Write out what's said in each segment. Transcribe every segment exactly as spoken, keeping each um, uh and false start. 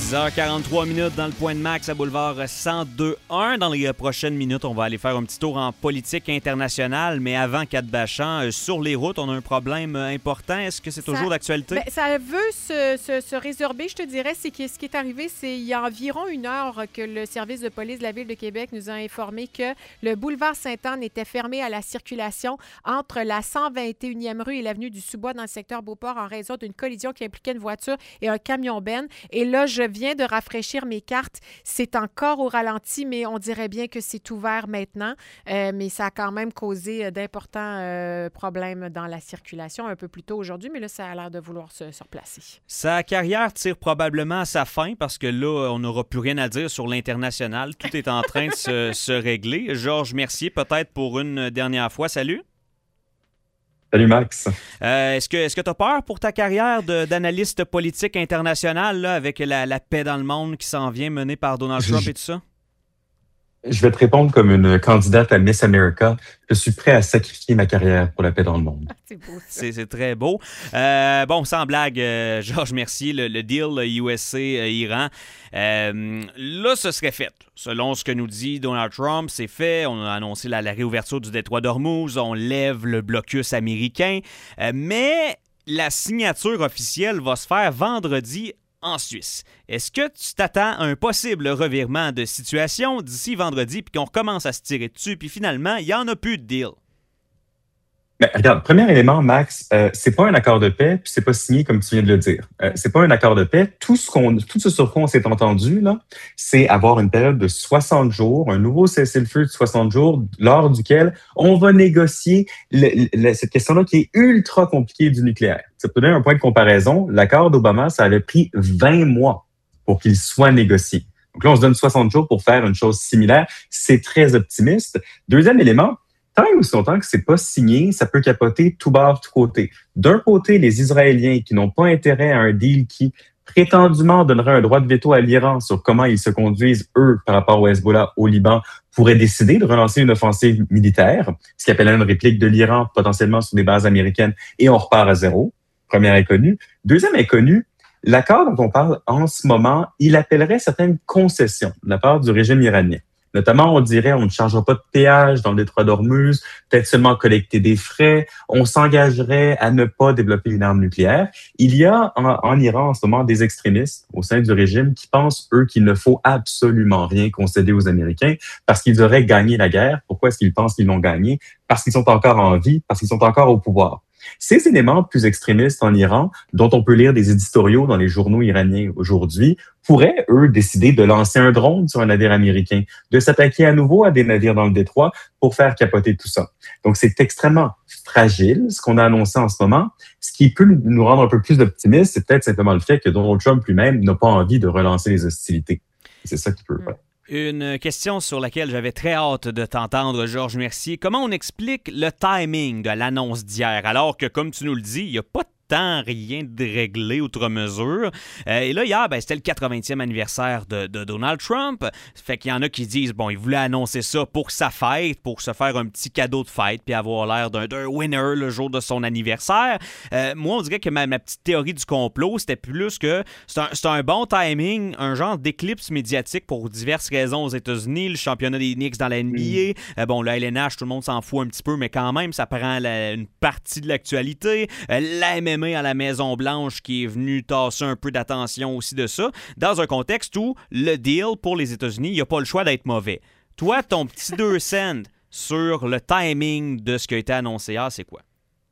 dix heures quarante-trois minutes dans le Point de Max à Boulevard cent deux un. Dans les prochaines minutes, on va aller faire un petit tour en politique internationale. Mais avant, Kat Bachand, euh, sur les routes, on a un problème important. Est-ce que c'est Ça- toujours d'actualité? Ben, ça veut se, se, se résorber, je te dirais. C'est que ce qui est arrivé, c'est il y a environ une heure que le service de police de la Ville de Québec nous a informé que le boulevard Sainte-Anne était fermé à la circulation entre la cent vingt et unième rue et l'avenue du Sous-Bois dans le secteur Beauport en raison d'une collision qui impliquait une voiture et un camion-ben. Et là, je viens de rafraîchir mes cartes. C'est encore au ralenti, mais on dirait bien que c'est ouvert maintenant. Euh, mais ça a quand même causé euh, d'importants euh, problèmes dans la circulation un peu plus tôt aujourd'hui, mais là, ça a l'air de vouloir se, se replacer. Sa carrière tire probablement à sa fin parce que là, on n'aura plus rien à dire sur l'international. Tout est en train de se, se régler. Georges Mercier, peut-être pour une dernière fois. Salut. Salut Max. Euh, est-ce que est-ce que tu as peur pour ta carrière de- d'analyste politique international là, avec la, la paix dans le monde qui s'en vient menée par Donald Je- Trump et tout ça? Je vais te répondre comme une candidate à Miss America. Je suis prêt à sacrifier ma carrière pour la paix dans le monde. C'est beau, ça. C'est c'est très beau. Euh, bon, sans blague, euh, Georges Mercier, le, le deal U S A-Iran, euh, là, ce serait fait. Selon ce que nous dit Donald Trump, c'est fait. On a annoncé la, la réouverture du détroit d'Ormuz. On lève le blocus américain. Euh, mais la signature officielle va se faire vendredi en Suisse. Est-ce que tu t'attends à un possible revirement de situation d'ici vendredi puis qu'on recommence à se tirer dessus puis finalement, il n'y en a plus de deal? Mais regarde, premier élément, Max, euh, c'est pas un accord de paix, puis c'est pas signé comme tu viens de le dire. Euh, c'est pas un accord de paix. Tout ce qu'on, tout ce sur quoi on s'est entendu là, c'est avoir une période de soixante jours, un nouveau cessez-le-feu de soixante jours, lors duquel on va négocier le- le- cette question-là qui est ultra compliquée du nucléaire. Ça peut donner un point de comparaison. L'accord d'Obama, ça avait pris vingt mois pour qu'il soit négocié. Donc là, on se donne soixante jours pour faire une chose similaire. C'est très optimiste. Deuxième élément. Tant et aussi longtemps que c'est pas signé, ça peut capoter tout bord, tout côté. D'un côté, les Israéliens qui n'ont pas intérêt à un deal qui prétendument donnerait un droit de veto à l'Iran sur comment ils se conduisent, eux, par rapport au Hezbollah, au Liban, pourraient décider de relancer une offensive militaire, ce qui appellerait une réplique de l'Iran potentiellement sur des bases américaines, et on repart à zéro. Première inconnue. Deuxième inconnue, l'accord dont on parle en ce moment, il appellerait certaines concessions de la part du régime iranien. Notamment, on dirait on ne chargera pas de péage dans le détroit d'Ormuz, peut-être seulement collecter des frais, on s'engagerait à ne pas développer une arme nucléaire. Il y a en, en Iran en ce moment des extrémistes au sein du régime qui pensent, eux, qu'il ne faut absolument rien concéder aux Américains parce qu'ils auraient gagné la guerre. Pourquoi est-ce qu'ils pensent qu'ils l'ont gagné? Parce qu'ils sont encore en vie, parce qu'ils sont encore au pouvoir. Ces éléments plus extrémistes en Iran, dont on peut lire des éditoriaux dans les journaux iraniens aujourd'hui, pourraient, eux, décider de lancer un drone sur un navire américain, de s'attaquer à nouveau à des navires dans le détroit pour faire capoter tout ça. Donc, c'est extrêmement fragile, ce qu'on a annoncé en ce moment. Ce qui peut nous rendre un peu plus optimistes, c'est peut-être simplement le fait que Donald Trump lui-même n'a pas envie de relancer les hostilités. C'est ça qui peut... Mm. ouais. Une question sur laquelle j'avais très hâte de t'entendre, Georges Mercier. Comment on explique le timing de l'annonce d'hier, alors que, comme tu nous le dis, il n'y a pas de temps, rien de réglé outre mesure. Euh, et là, hier, ben, c'était le quatre-vingtième anniversaire de, de Donald Trump. Fait qu'il y en a qui disent, bon, il voulait annoncer ça pour sa fête, pour se faire un petit cadeau de fête, puis avoir l'air d'un, d'un winner le jour de son anniversaire. Euh, moi, on dirait que ma, ma petite théorie du complot, c'était plus que c'est un, c'est un bon timing, un genre d'éclipse médiatique pour diverses raisons aux États-Unis, le championnat des Knicks dans la N B A. Mm. Euh, bon, le L N H, tout le monde s'en fout un petit peu, mais quand même, ça prend la, une partie de l'actualité. Euh, la M M A à la Maison-Blanche qui est venu tasser un peu d'attention aussi de ça, dans un contexte où le deal pour les États-Unis, il n'y a pas le choix d'être mauvais. Toi, ton petit deux cents sur le timing de ce qui a été annoncé hier, c'est quoi?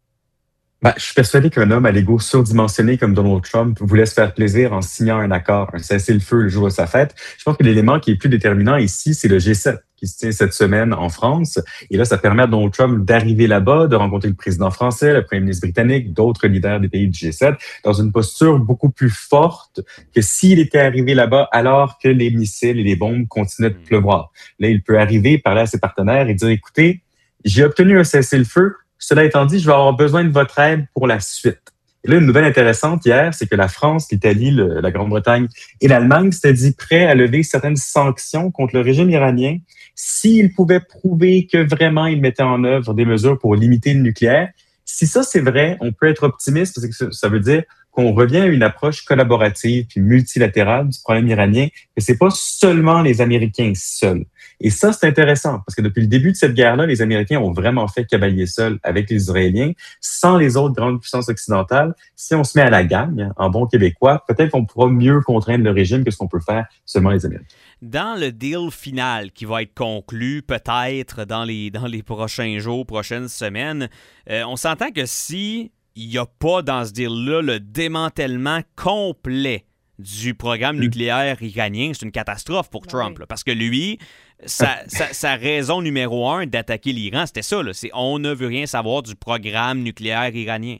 Ben, je suis persuadé qu'un homme à l'ego surdimensionné comme Donald Trump voulait se faire plaisir en signant un accord, un cessez-le-feu le jour de sa fête. Je pense que l'élément qui est plus déterminant ici, c'est le G sept qui se tient cette semaine en France. Et là, ça permet à Donald Trump d'arriver là-bas, de rencontrer le président français, le premier ministre britannique, d'autres leaders des pays du G sept, dans une posture beaucoup plus forte que s'il était arrivé là-bas alors que les missiles et les bombes continuaient de pleuvoir. Là, il peut arriver, parler à ses partenaires et dire, écoutez, j'ai obtenu un cessez-le-feu. Cela étant dit, je vais avoir besoin de votre aide pour la suite. Et là, une nouvelle intéressante hier, c'est que la France, l'Italie, le, la Grande-Bretagne et l'Allemagne s'étaient dit prêts à lever certaines sanctions contre le régime iranien s'ils pouvaient prouver que vraiment ils mettaient en œuvre des mesures pour limiter le nucléaire. Si ça, c'est vrai, on peut être optimiste parce que ça veut dire qu'on revient à une approche collaborative puis multilatérale du problème iranien, que c'est pas seulement les Américains seuls. Et ça, c'est intéressant, parce que depuis le début de cette guerre-là, les Américains ont vraiment fait cavalier seul avec les Israéliens, sans les autres grandes puissances occidentales. Si on se met à la gagne, en bon québécois, peut-être qu'on pourra mieux contraindre le régime que ce qu'on peut faire seulement les Américains. Dans le deal final qui va être conclu peut-être dans les, dans les prochains jours, prochaines semaines, euh, on s'entend que si il n'y a pas dans ce deal-là le démantèlement complet du programme nucléaire iranien, c'est une catastrophe pour Trump. Oui. Là, parce que lui, sa, sa, sa raison numéro un d'attaquer l'Iran, c'était ça. Là, c'est on ne veut rien savoir du programme nucléaire iranien.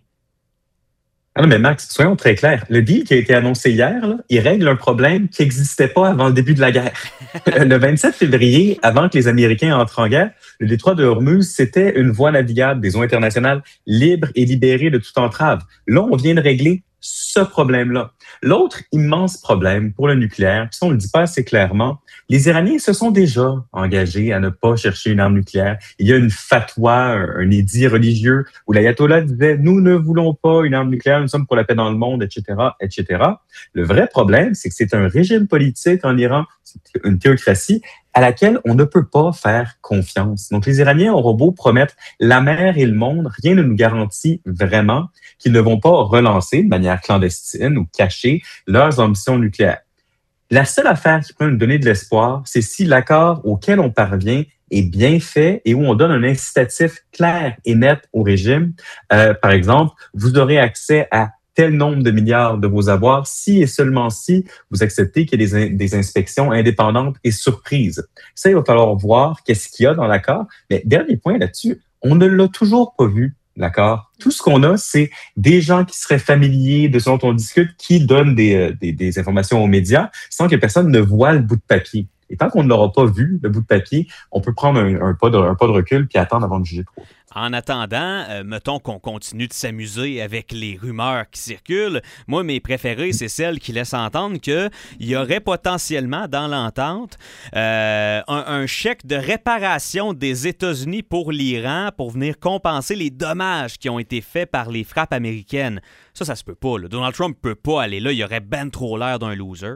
Ah non, mais Max, soyons très clairs. Le deal qui a été annoncé hier, là, il règle un problème qui n'existait pas avant le début de la guerre. Le vingt-sept février, avant que les Américains entrent en guerre, le détroit de Hormuz, c'était une voie navigable des eaux internationales libre et libérée de toute entrave. Là, on vient de régler ce problème-là. L'autre immense problème pour le nucléaire, puis ça, on le dit pas assez clairement, les Iraniens se sont déjà engagés à ne pas chercher une arme nucléaire. Il y a une fatwa, un, un édit religieux où l'ayatollah disait « Nous ne voulons pas une arme nucléaire, nous sommes pour la paix dans le monde, et cetera, et cetera » Le vrai problème, c'est que c'est un régime politique en Iran, c'est une théocratie, à laquelle on ne peut pas faire confiance. Donc, les Iraniens auront beau promettre la mer et le monde, rien ne nous garantit vraiment qu'ils ne vont pas relancer de manière clandestine ou cachée leurs ambitions nucléaires. La seule affaire qui peut nous donner de l'espoir, c'est si l'accord auquel on parvient est bien fait et où on donne un incitatif clair et net au régime. Euh, par exemple, vous aurez accès à tel nombre de milliards de vos avoirs si et seulement si vous acceptez qu'il y ait des, in- des inspections indépendantes et surprises. Ça, il va falloir voir qu'est-ce qu'il y a dans l'accord. Mais dernier point là-dessus, on ne l'a toujours pas vu, l'accord. Tout ce qu'on a, c'est des gens qui seraient familiers de ce dont on discute, qui donnent des, des, des informations aux médias sans que personne ne voit le bout de papier. Et tant qu'on ne l'aura pas vu, le bout de papier, on peut prendre un, un, pas, de, un pas de recul puis attendre avant de juger trop. En attendant, euh, mettons qu'on continue de s'amuser avec les rumeurs qui circulent. Moi, mes préférées, c'est celles qui laissent entendre qu'il y aurait potentiellement dans l'entente euh, un, un chèque de réparation des États-Unis pour l'Iran pour venir compenser les dommages qui ont été faits par les frappes américaines. Ça, ça se peut pas. Là. Donald Trump peut pas aller là. Il y aurait ben trop l'air d'un loser.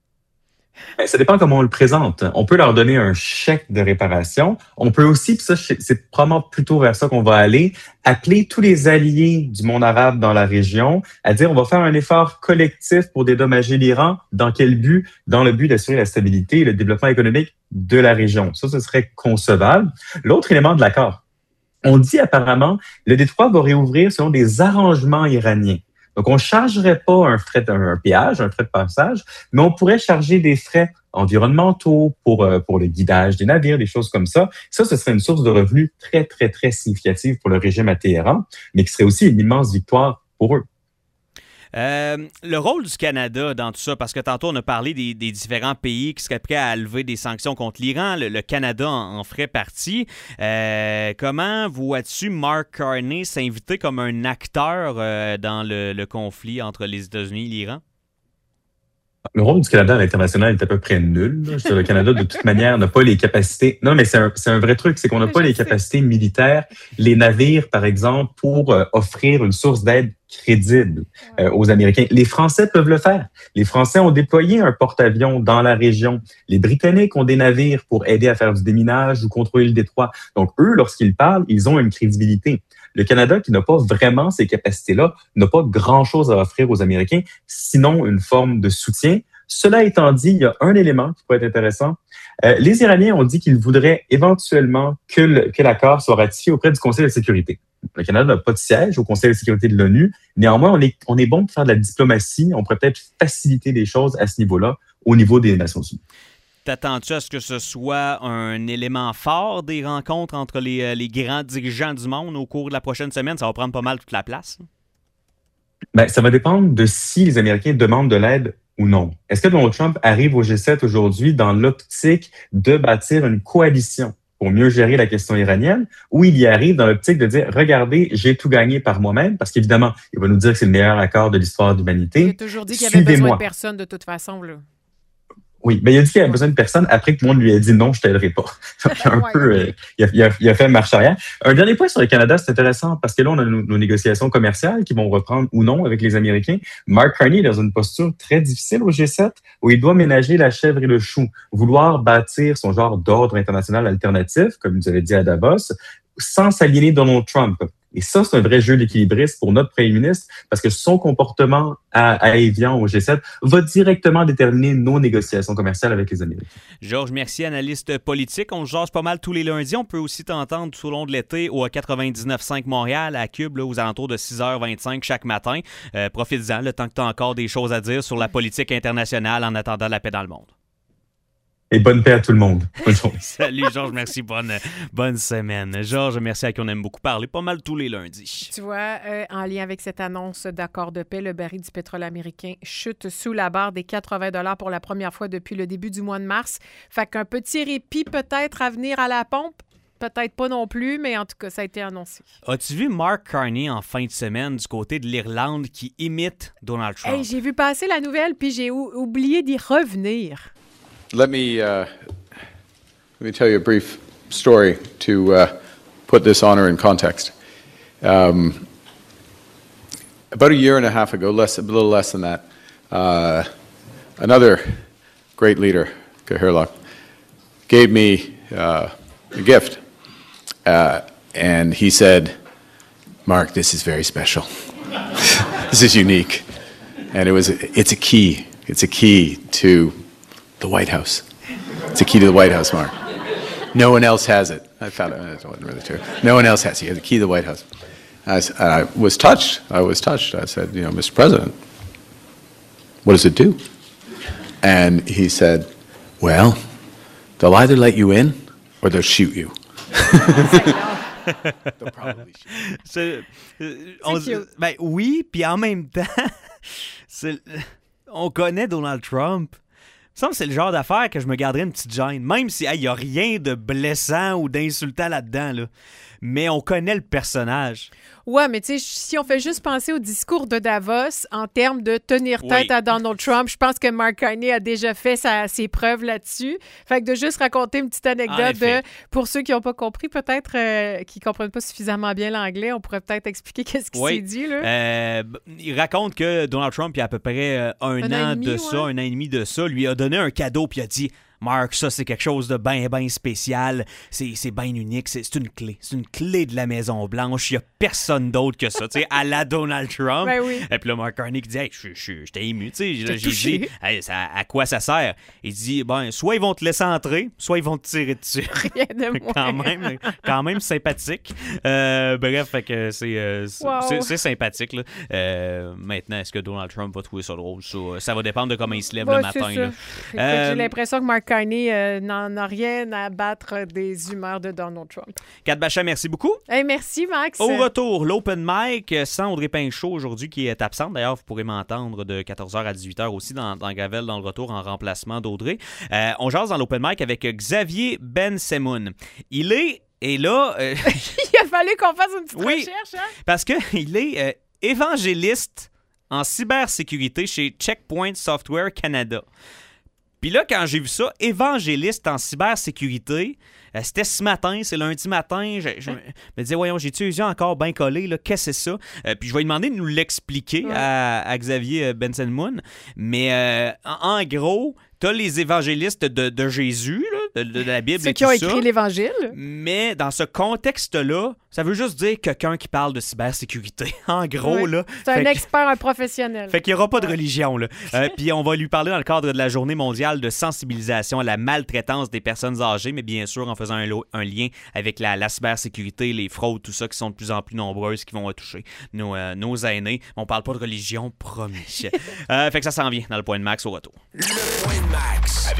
Ça dépend comment on le présente. On peut leur donner un chèque de réparation. On peut aussi, puis ça, c'est probablement plutôt vers ça qu'on va aller, appeler tous les alliés du monde arabe dans la région à dire on va faire un effort collectif pour dédommager l'Iran. Dans quel but? Dans le but d'assurer la stabilité et le développement économique de la région. Ça, ce serait concevable. L'autre élément de l'accord, on dit apparemment le détroit va réouvrir selon des arrangements iraniens. Donc, on ne chargerait pas un frais, un, un péage, un frais de passage, mais on pourrait charger des frais environnementaux pour, euh, pour le guidage des navires, des choses comme ça. Ça, ce serait une source de revenus très, très, très significative pour le régime à Téhéran, mais qui serait aussi une immense victoire pour eux. Euh, le rôle du Canada dans tout ça, parce que tantôt on a parlé des, des différents pays qui seraient prêts à lever des sanctions contre l'Iran, le, le Canada en, en ferait partie. Euh, comment vois-tu Mark Carney s'inviter comme un acteur euh, dans le, le conflit entre les États-Unis et l'Iran? Le rôle du Canada à l'international est à peu près nul. Là. Je veux dire, le Canada, de toute manière, n'a pas les capacités... Non, mais c'est un, c'est un vrai truc, c'est qu'on n'a pas les capacités militaires, les navires, par exemple, pour euh, offrir une source d'aide crédible euh, aux Américains. Les Français peuvent le faire. Les Français ont déployé un porte-avions dans la région. Les Britanniques ont des navires pour aider à faire du déminage ou contrôler le détroit. Donc, eux, lorsqu'ils parlent, ils ont une crédibilité. Le Canada, qui n'a pas vraiment ces capacités-là, n'a pas grand-chose à offrir aux Américains, sinon une forme de soutien. Cela étant dit, il y a un élément qui pourrait être intéressant. Euh, les Iraniens ont dit qu'ils voudraient éventuellement que, le, que l'accord soit ratifié auprès du Conseil de sécurité. Le Canada n'a pas de siège au Conseil de sécurité de l'ONU. Néanmoins, on est, on est bon pour faire de la diplomatie. On pourrait peut-être faciliter les choses à ce niveau-là, au niveau des Nations unies. T'attends-tu à ce que ce soit un élément fort des rencontres entre les, les grands dirigeants du monde au cours de la prochaine semaine? Ça va prendre pas mal toute la place. Ben, ça va dépendre de si les Américains demandent de l'aide ou non. Est-ce que Donald Trump arrive au G sept aujourd'hui dans l'optique de bâtir une coalition pour mieux gérer la question iranienne, ou il y arrive dans l'optique de dire « Regardez, j'ai tout gagné par moi-même », parce qu'évidemment, il va nous dire que c'est le meilleur accord de l'histoire de l'humanité. Il a toujours dit qu'il n'y avait besoin de personne de toute façon, là. Oui, mais il a dit qu'il avait besoin de personne après que tout le monde lui a dit non, je t'aiderai pas. Donc, un Ouais, peu, ok. euh, il, a, il, a, il a fait marche arrière. Un dernier point sur le Canada, c'est intéressant parce que là, on a nos, nos négociations commerciales qui vont reprendre ou non avec les Américains. Mark Carney est dans une posture très difficile au G sept où il doit ménager la chèvre et le chou, vouloir bâtir son genre d'ordre international alternatif, comme vous avez dit à Davos, sans s'aliéner Donald Trump. Et ça, c'est un vrai jeu d'équilibriste pour notre premier ministre parce que son comportement à, à Évian au G sept va directement déterminer nos négociations commerciales avec les Américains. Georges Mercier, analyste politique. On se jase pas mal tous les lundis. On peut aussi t'entendre tout au long de l'été au quatre-vingt-dix-neuf cinq Montréal, à Cube, là, aux alentours de six heures vingt-cinq chaque matin. Euh, Profites-en, le temps que tu as encore des choses à dire sur la politique internationale en attendant la paix dans le monde. Et bonne paix à tout le monde. Bonne journée. Salut Georges, merci, bonne, bonne semaine. Georges, merci à qui on aime beaucoup parler, pas mal tous les lundis. Tu vois, euh, en lien avec cette annonce d'accord de paix, le baril du pétrole américain chute sous la barre des quatre-vingts dollars pour la première fois depuis le début du mois de mars. Fait qu'un petit répit peut-être à venir à la pompe. Peut-être pas non plus, mais en tout cas, ça a été annoncé. As-tu vu Mark Carney en fin de semaine du côté de l'Irlande qui imite Donald Trump? Hey, j'ai vu passer la nouvelle, puis j'ai ou- oublié d'y revenir. Let me uh, let me tell you a brief story to uh, put this honor in context. Um, about a year and a half ago, less a little less than that, uh, another great leader, Cahirlock, gave me uh, a gift, uh, and he said, "Mark, this is very special. This is unique, and it was it's a key. It's a key to." The White House. It's a key to the White House, Mark. No one else has it. I found it. It wasn't really true. No one else has it. He has the key to the White House. I, I was touched. I was touched. I said, you know, Mister President, what does it do? And he said, well, they'll either let you in or they'll shoot you. They'll probably shoot you. C'est, euh, on- cute. ben oui, puis en même temps, c'est- on connaît Donald Trump. Il me semble que c'est le genre d'affaire que je me garderais une petite gêne, même si il n'y a rien de blessant ou d'insultant là-dedans. Là. Mais on connaît le personnage. Ouais, mais tu sais, si on fait juste penser au discours de Davos en termes de tenir tête Oui. à Donald Trump, je pense que Mark Carney a déjà fait sa- ses preuves là-dessus. Fait que de juste raconter une petite En anecdote effet. de, pour ceux qui n'ont pas compris, peut-être, euh, qui ne comprennent pas suffisamment bien l'anglais, on pourrait peut-être expliquer qu'est-ce qui Oui. s'est dit, là. Euh, il raconte que Donald Trump, il y a à peu près euh, un, Un an, an et demi, de ouais. ça, un an et demi de ça, lui a donné un cadeau puis il a dit Mark, ça c'est quelque chose de bien, bien spécial, c'est, c'est bien unique, c'est, c'est une clé, c'est une clé de la Maison-Blanche, il n'y a personne d'autre que ça, tu sais, à la Donald Trump. Ben oui. Et puis là, Mark Carney qui dit hey, je, je, j'étais ému, tu sais, J'étais j'ai touché. dit hey, ça, à quoi ça sert? Il dit ben, soit ils vont te laisser entrer, soit ils vont te tirer dessus. Rien de moins. quand même, quand même sympathique. Euh, bref, fait que c'est, euh, c'est, Wow. c'est, c'est sympathique. Là. Euh, maintenant, est-ce que Donald Trump va trouver ça drôle? Ça, ça va dépendre de comment il se lève Ouais, le c'est matin. ça. Là. Écoute, Euh, J'ai l'impression que Mark Carney euh, n'en a rien à battre des humeurs de Donald Trump. Kat Bachat, merci beaucoup. Hey, merci, Max. Au retour, l'open mic sans Audrey Pinchot aujourd'hui qui est absente. D'ailleurs, vous pourrez m'entendre de quatorze heures à dixhuit heures aussi dans, dans Gravel dans le retour en remplacement d'Audrey. Euh, on jase dans l'open mic avec Xavier Ben-Semoun. Il est, et là, euh, Il a fallu qu'on fasse une petite Oui. recherche, hein? parce qu'il est euh, évangéliste en cybersécurité chez Checkpoint Software Canada. Puis là, quand j'ai vu ça, évangéliste en cybersécurité, euh, c'était ce matin, c'est lundi matin, je, je me disais, voyons, j'ai-tu les yeux encore bien collés, là, qu'est-ce que c'est ça? Euh, puis je vais lui demander de nous l'expliquer Ouais. à, à Xavier Benson-Moon. Mais euh, en, en gros, t'as les évangélistes de, de Jésus, là, de, de la Bible Ceux et qui tout ont ça. écrit l'Évangile. Mais dans ce contexte-là, ça veut juste dire quelqu'un qui parle de cybersécurité. En gros, Oui. là. C'est un Fait que- expert, un professionnel. fait qu'il n'y aura pas de Ouais. religion, là. Euh, Puis on va lui parler dans le cadre de la Journée mondiale de sensibilisation à la maltraitance des personnes âgées, mais bien sûr en faisant un, lo- un lien avec la, la cybersécurité, les fraudes, tout ça, qui sont de plus en plus nombreuses, qui vont toucher nos, euh, nos aînés. On parle pas de religion, promis. Euh, fait que ça s'en vient dans le point de max au retour. Le point de max.